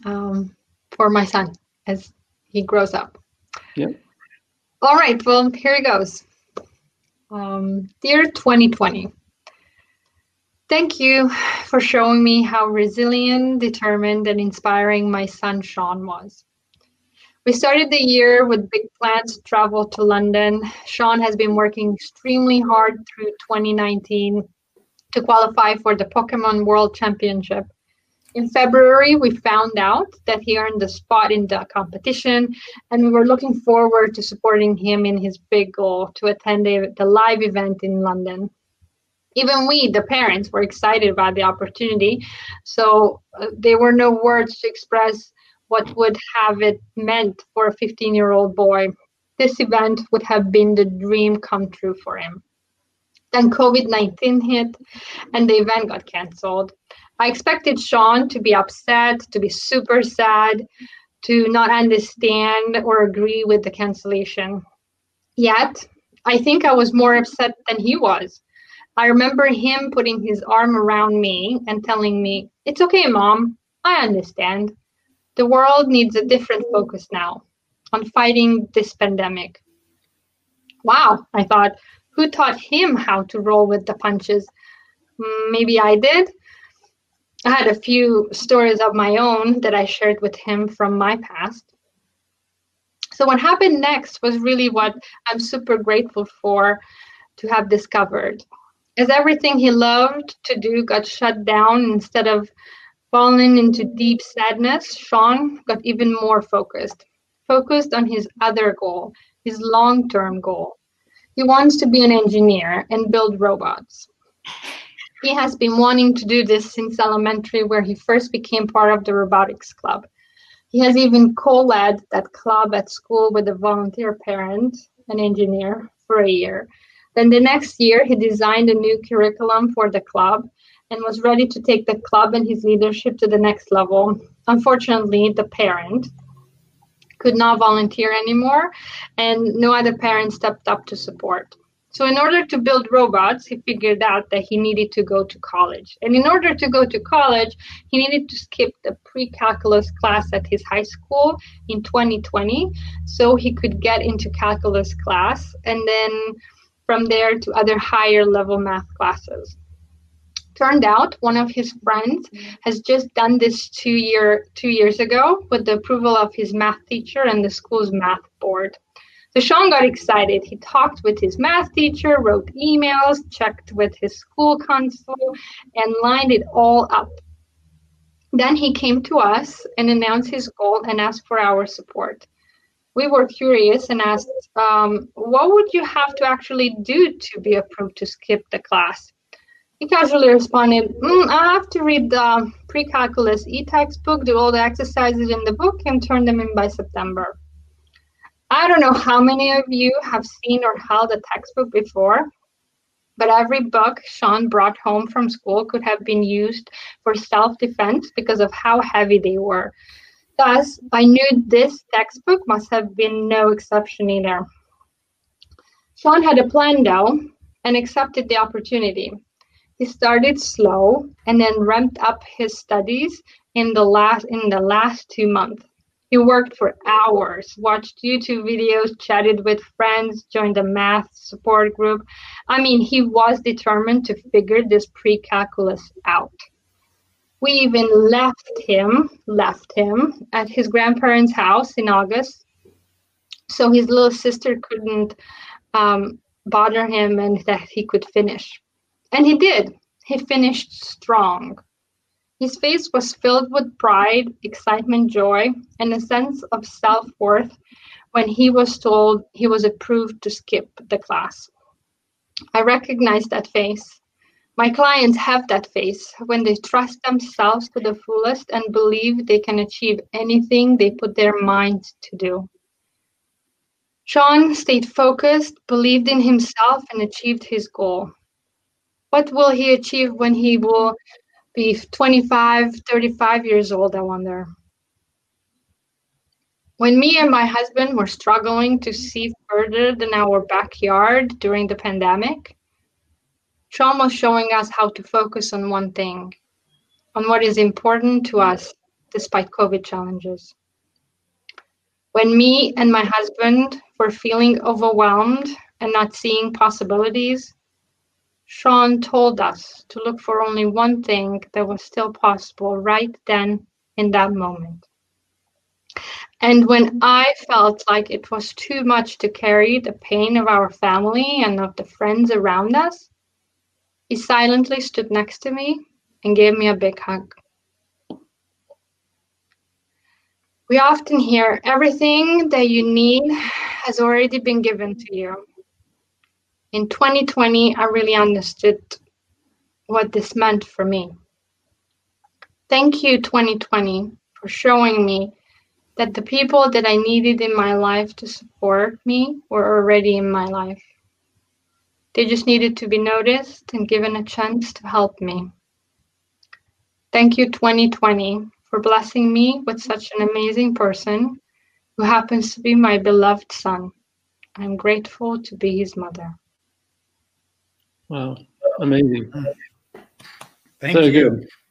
for my son as he grows up. Yeah. All right, well, here it goes. Dear 2020, thank you for showing me how resilient, determined, and inspiring my son Sean was. We started the year with big plans to travel to London. Sean has been working extremely hard through 2019 to qualify for the Pokemon World Championship. In February, we found out that he earned a spot in the competition, and we were looking forward to supporting him in his big goal to attend the live event in London. Even we, the parents, were excited about the opportunity, so there were no words to express what would have it meant for a 15-year-old boy. This event would have been the dream come true for him. Then COVID-19 hit and the event got canceled. I expected Sean to be upset, to be super sad, to not understand or agree with the cancellation. Yet, I think I was more upset than he was. I remember him putting his arm around me and telling me, "It's okay, Mom. I understand. The world needs a different focus now on fighting this pandemic." Wow, I thought, who taught him how to roll with the punches? Maybe I did. I had a few stories of my own that I shared with him from my past. So what happened next was really what I'm super grateful for to have discovered. As everything he loved to do got shut down, instead of falling into deep sadness, Sean got even more focused on his other goal, his long-term goal. He wants to be an engineer and build robots. He has been wanting to do this since elementary, where he first became part of the robotics club. He has even co-led that club at school with a volunteer parent, an engineer, for a year. Then the next year, he designed a new curriculum for the club and was ready to take the club and his leadership to the next level. Unfortunately, the parent could not volunteer anymore, and no other parent stepped up to support. So in order to build robots, he figured out that he needed to go to college. And in order to go to college, he needed to skip the pre-calculus class at his high school in 2020 so he could get into calculus class and then from there to other higher level math classes. Turned out one of his friends has just done this 2 years ago with the approval of his math teacher and the school's math board. So Sean got excited. He talked with his math teacher, wrote emails, checked with his school council, and lined it all up. Then he came to us and announced his goal and asked for our support. We were curious and asked, what would you have to actually do to be approved to skip the class? He casually responded, I have to read the pre-calculus e-textbook, do all the exercises in the book, and turn them in by September. I don't know how many of you have seen or held a textbook before, but every book Sean brought home from school could have been used for self-defense because of how heavy they were. Thus, I knew this textbook must have been no exception either. Sean had a plan though and accepted the opportunity. He started slow and then ramped up his studies in the last 2 months. He worked for hours, watched YouTube videos, chatted with friends, joined a math support group. I mean, he was determined to figure this pre-calculus out. We even left him at his grandparents' house in August, so his little sister couldn't bother him and that he could finish. And he did. He finished strong. His face was filled with pride, excitement, joy, and a sense of self-worth when he was told he was approved to skip the class. I recognize that face. My clients have that face when they trust themselves to the fullest and believe they can achieve anything they put their minds to do. Sean stayed focused, believed in himself, and achieved his goal. What will he achieve when he will be 25, 35 years old, I wonder? When me and my husband were struggling to see further than our backyard during the pandemic, Sean was showing us how to focus on one thing, on what is important to us, despite COVID challenges. When me and my husband were feeling overwhelmed and not seeing possibilities, Sean told us to look for only one thing that was still possible right then in that moment. And when I felt like it was too much to carry the pain of our family and of the friends around us, he silently stood next to me and gave me a big hug. We often hear everything that you need has already been given to you. In 2020, I really understood what this meant for me. Thank you, 2020, for showing me that the people that I needed in my life to support me were already in my life. They just needed to be noticed and given a chance to help me. Thank you, 2020, for blessing me with such an amazing person who happens to be my beloved son. I'm grateful to be his mother. Wow, amazing. Thank you. Good.